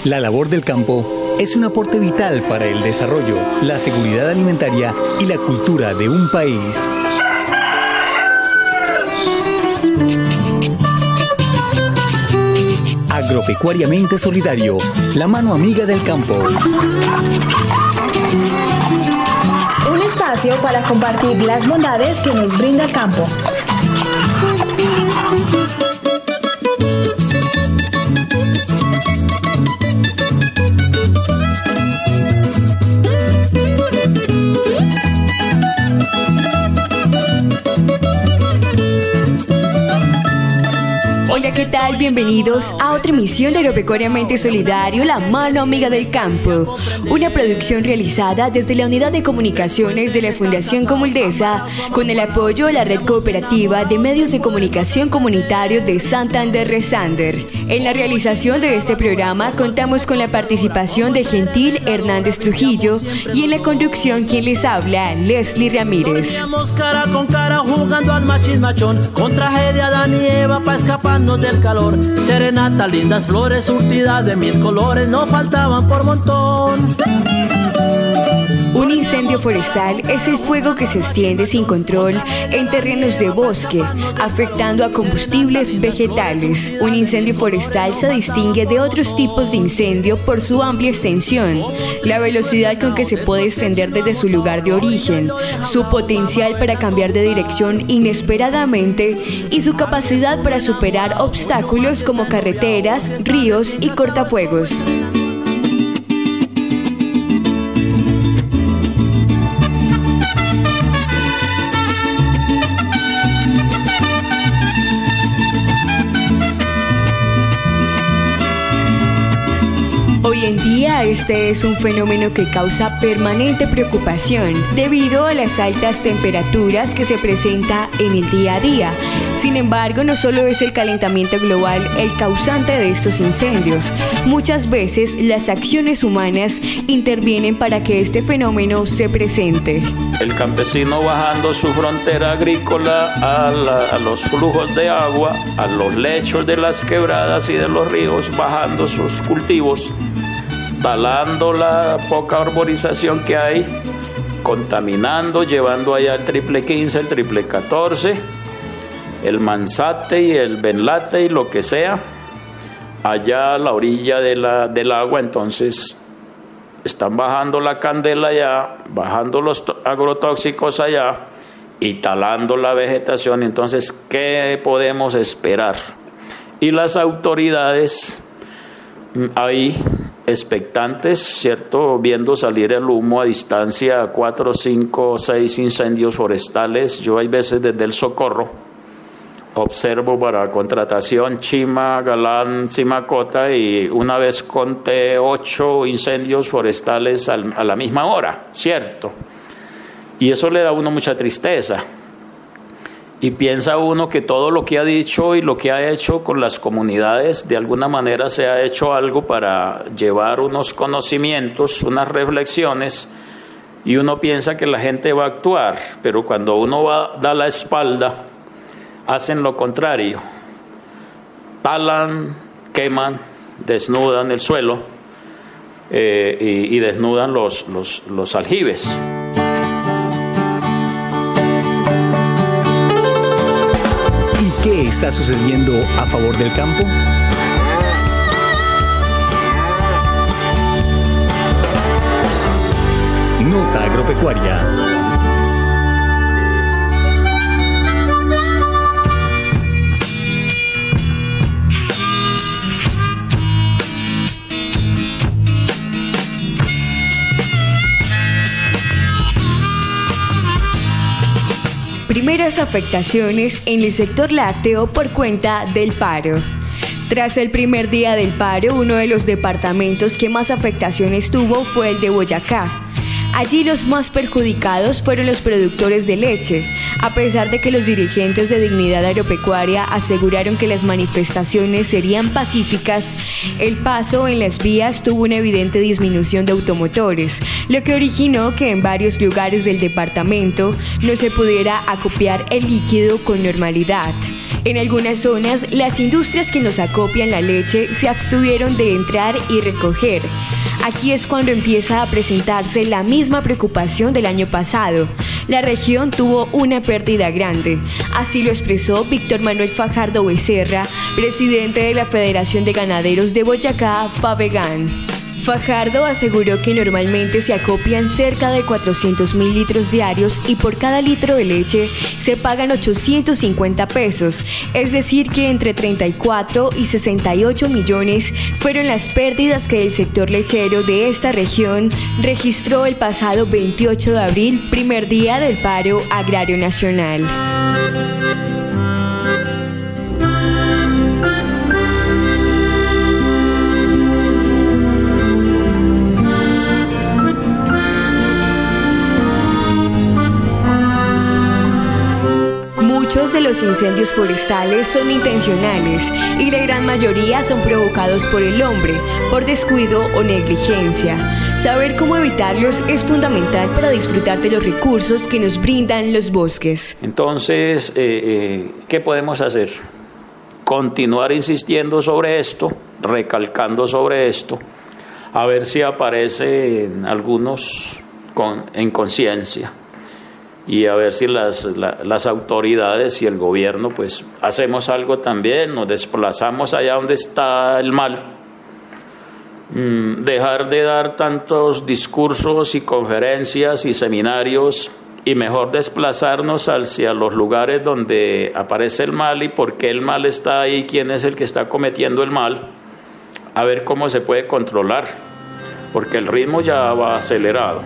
La labor del campo es un aporte vital para el desarrollo, la seguridad alimentaria y la cultura de un país. Agropecuariamente Solidario, la mano amiga del campo. Un espacio para compartir las bondades que nos brinda el campo. Hola, ¿qué tal? Bienvenidos a otra emisión de Agropecuariamente Solidario, la mano amiga del campo. Una producción realizada desde la Unidad de Comunicaciones de la Fundación Comuldesa con el apoyo de la Red Cooperativa de Medios de Comunicación Comunitarios de Santander Resander. En la realización de este programa contamos con la participación de Gentil Hernández Trujillo y en la conducción quien les habla, Leslie Ramírez. Cara con cara jugando al machín-machón, con tragedia Adán y Eva pa' escaparnos del calor. Serenata, lindas flores, surtida de mil colores, no faltaban por montón. Un incendio forestal es el fuego que se extiende sin control en terrenos de bosque, afectando a combustibles vegetales. Un incendio forestal se distingue de otros tipos de incendio por su amplia extensión, la velocidad con que se puede extender desde su lugar de origen, su potencial para cambiar de dirección inesperadamente y su capacidad para superar obstáculos como carreteras, ríos y cortafuegos. Hoy en día este es un fenómeno que causa permanente preocupación debido a las altas temperaturas que se presenta en el día a día. Sin embargo, no solo es el calentamiento global el causante de estos incendios. Muchas veces las acciones humanas intervienen para que este fenómeno se presente. El campesino bajando su frontera agrícola a los flujos de agua, a los lechos de las quebradas y de los ríos, bajando sus cultivos, talando la poca arborización que hay, contaminando, llevando allá el triple 15, el triple 14, el manzate y el benlate y lo que sea, allá a la orilla del agua. Entonces están bajando la candela allá, bajando los agrotóxicos allá y talando la vegetación. Entonces, ¿qué podemos esperar? Y las autoridades ahí expectantes, ¿cierto? Viendo salir el humo a distancia, 4, 5, 6 incendios forestales. Yo hay veces desde el Socorro observo para contratación Chima, Galán, Simacota, y una vez conté 8 incendios forestales a la misma hora, ¿cierto? Y eso le da a uno mucha tristeza. Y piensa uno que todo lo que ha dicho y lo que ha hecho con las comunidades, de alguna manera se ha hecho algo para llevar unos conocimientos, unas reflexiones, y uno piensa que la gente va a actuar, pero cuando uno da la espalda, hacen lo contrario. Talan, queman, desnudan el suelo y desnudan los aljibes. ¿Qué está sucediendo a favor del campo? Nota agropecuaria. Primeras afectaciones en el sector lácteo por cuenta del paro. Tras el primer día del paro, uno de los departamentos que más afectaciones tuvo fue el de Boyacá. Allí los más perjudicados fueron los productores de leche, a pesar de que los dirigentes de Dignidad Agropecuaria aseguraron que las manifestaciones serían pacíficas. El paso en las vías tuvo una evidente disminución de automotores, lo que originó que en varios lugares del departamento no se pudiera acopiar el líquido con normalidad. En algunas zonas, las industrias que nos acopian la leche se abstuvieron de entrar y recoger. Aquí es cuando empieza a presentarse la misma preocupación del año pasado. La región tuvo una pérdida grande. Así lo expresó Víctor Manuel Fajardo Becerra, presidente de la Federación de Ganaderos de Boyacá, FABEGAN. Fajardo aseguró que normalmente se acopian cerca de 400.000 litros diarios y por cada litro de leche se pagan 850 pesos, es decir que entre 34 y 68 millones fueron las pérdidas que el sector lechero de esta región registró el pasado 28 de abril, primer día del paro agrario nacional. Muchos de los incendios forestales son intencionales y la gran mayoría son provocados por el hombre, por descuido o negligencia. Saber cómo evitarlos es fundamental para disfrutar de los recursos que nos brindan los bosques. Entonces, ¿qué podemos hacer? Continuar insistiendo sobre esto, recalcando sobre esto, a ver si aparecen algunos en conciencia. Y a ver si las autoridades y el gobierno pues hacemos algo también, nos desplazamos allá donde está el mal, dejar de dar tantos discursos y conferencias y seminarios y mejor desplazarnos hacia los lugares donde aparece el mal y por qué el mal está ahí, quién es el que está cometiendo el mal, a ver cómo se puede controlar, porque el ritmo ya va acelerado.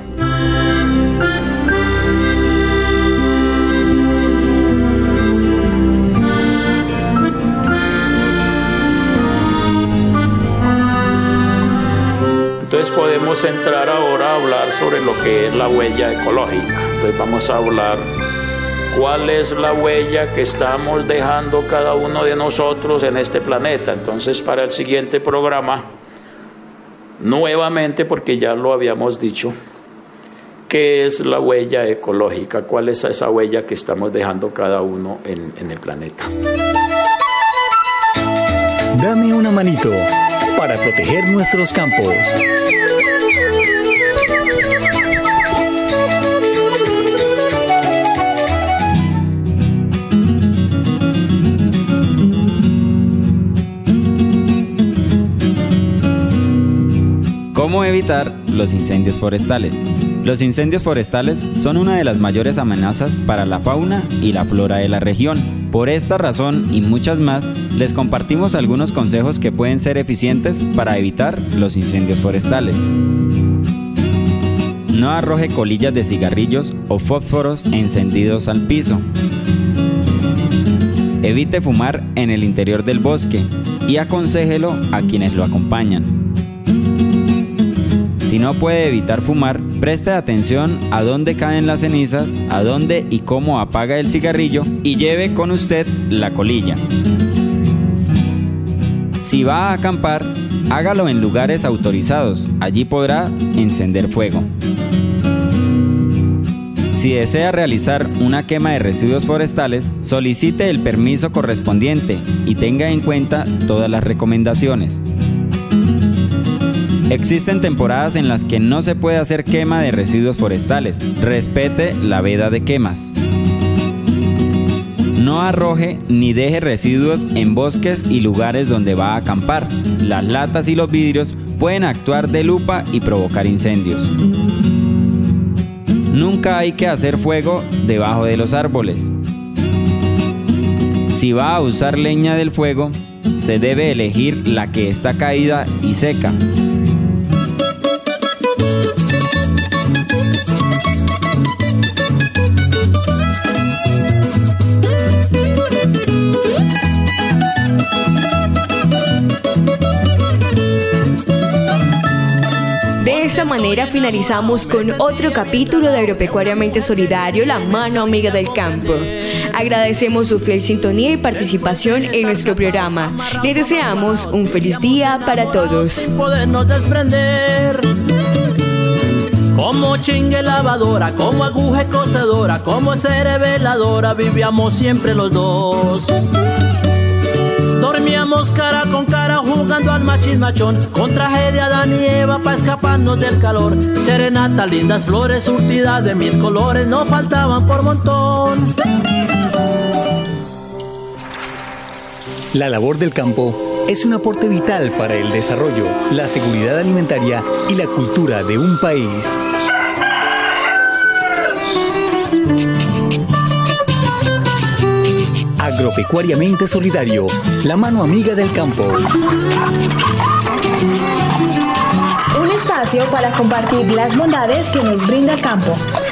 Entonces podemos entrar ahora a hablar sobre lo que es la huella ecológica. Entonces vamos a hablar cuál es la huella que estamos dejando cada uno de nosotros en este planeta. Entonces para el siguiente programa, nuevamente, porque ya lo habíamos dicho, ¿qué es la huella ecológica? ¿Cuál es esa huella que estamos dejando cada uno en el planeta? Dame una manito para proteger nuestros campos. ¿Cómo evitar los incendios forestales? Los incendios forestales son una de las mayores amenazas para la fauna y la flora de la región. Por esta razón y muchas más, les compartimos algunos consejos que pueden ser eficientes para evitar los incendios forestales. No arroje colillas de cigarrillos o fósforos encendidos al piso. Evite fumar en el interior del bosque y aconséjelo a quienes lo acompañan. Si no puede evitar fumar, preste atención a dónde caen las cenizas, a dónde y cómo apaga el cigarrillo y lleve con usted la colilla. Si va a acampar, hágalo en lugares autorizados, allí podrá encender fuego. Si desea realizar una quema de residuos forestales, solicite el permiso correspondiente y tenga en cuenta todas las recomendaciones. Existen temporadas en las que no se puede hacer quema de residuos forestales. Respete la veda de quemas. No arroje ni deje residuos en bosques y lugares donde va a acampar. Las latas y los vidrios pueden actuar de lupa y provocar incendios. Nunca hay que hacer fuego debajo de los árboles. Si va a usar leña del fuego, se debe elegir la que está caída y seca. De esta manera finalizamos con otro capítulo de Agropecuariamente Solidario, la mano amiga del campo. Agradecemos su fiel sintonía y participación en nuestro programa. Les deseamos un feliz día para todos. Podernos desprender Como chingue lavadora, como aguja cocedora, como cerebeladora, vivíamos siempre los dos. Dormíamos cara con cara jugando al machín-machón, con traje de Adán y Eva pa' escaparnos del calor. Serenata, lindas flores, surtida de 1000 colores, no faltaban por montón. La labor del campo es un aporte vital para el desarrollo, la seguridad alimentaria y la cultura de un país. Agropecuariamente solidario, la mano amiga del campo. Un espacio para compartir las bondades que nos brinda el campo.